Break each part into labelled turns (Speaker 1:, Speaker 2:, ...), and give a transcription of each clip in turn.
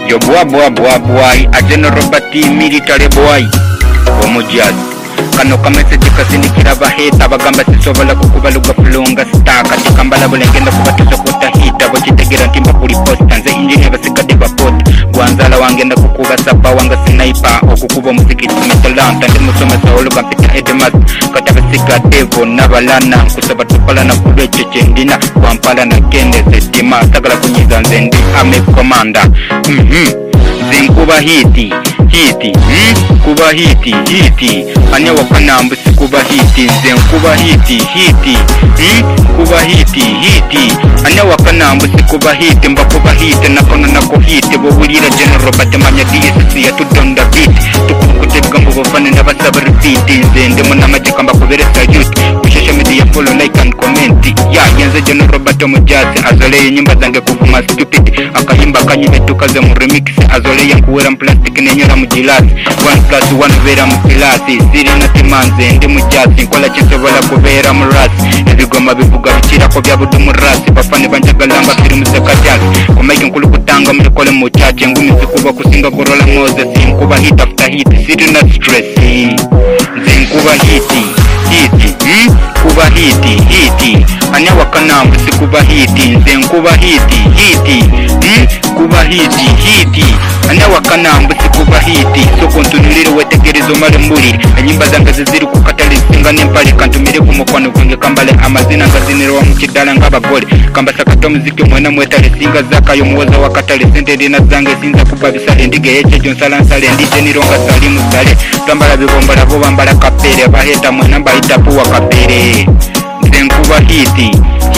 Speaker 1: Yo boy a General Robert military boy omujazi kano kameseje kasindikira baheta bagamba sisobola kukubaluga fulunga staka tikambala bulengenda kubatuza kutahita bokitegera ntimba kuli posta nze engineer basikade bapota gwanzala wangenda kukuba sapa wanga sniper okukuba muzikiti metalanta ndi musomesa oluga mpita edemas katabasika devo nabalana kusaba tupalana kulwecheche ndina kwampala na kendeze dima sagala kunyiza nze ndi ame commander zinkuba hiti kuba hiti anya wakanambu sikuba hiti zenkuba hiti kuba hiti anya wakanambu sikuba hiti mbakuba hiti nakono nako hiti bobulira General Robert manya DSC ya tudonda beat tukukutega mbobofane nabasaba repeat zende muna majika mbakuberesa youth kushesha media follow like and comment ya yenze General Robert omujazi azole nyimba zange kuvuma stupid akayimba kanyime tukaze mu remix azole yankuwera plastic nenyora mu gilasi 1+1 vera mu pilasi siri na timanze ndi mujazi nkola kisobola kubera mu rasi ebigoma bivuga bikira ko byabudu mu rasi bafane banjagalamba film zekajasi kumeke nkulu kutanga mukole mu chache ngumi zikuba kusinga korola Moses nkuba hit after hit siri na stress zinkuba hiti kuba hiti anya wakanambu sikuba hiti zenkuba hiti kuba hiti anya wakanambu sikuba hiti soko ntunulire wetegerezo male mbuli enyimba zange ziziri kukatali singa nempali kantumire kumukwano kwange kambale amazina ngaziniro wa mukidala ngabagole kamba sakato muziki mwena mwetale singa zakayo muwaza wakatali sente ndina zange sinza kuba bisale ndige yeche jonsala nsale ndije nironga salimu sale twambala bibomba labo bambala kapere baheta mwena mbaita puwa kapere zenkuba hiti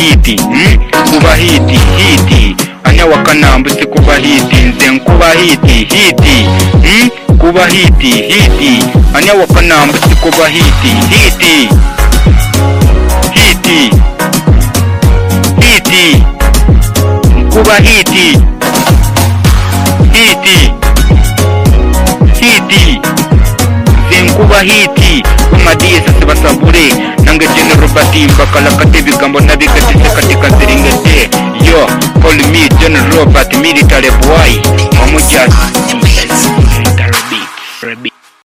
Speaker 1: kuba hiti anya wakanambu sikuba hiti zenkuba hiti kuba hiti anya wakanambu sikuba hiti kuba hiti zenkuba hiti kumadiye sasa basabure nange General Robert mbakala katebi gambo nabikatise katika ziringete yo call me General Robert military boy omujazi